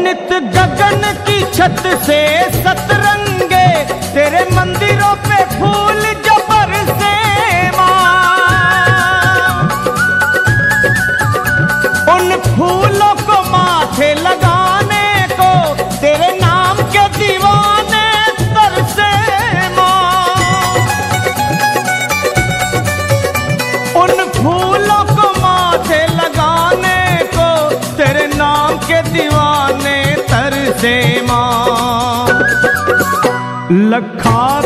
नित गगन की छत से सतरंगे तेरे मंदिरों पे फूल जो बरसे माँ, उन फूलों को माथे लगाने को तेरे नाम के दीवाने तरसे माँ। उन फूलों को माथे लगाने को तेरे नाम के दीवाने तरसे माँ। लखा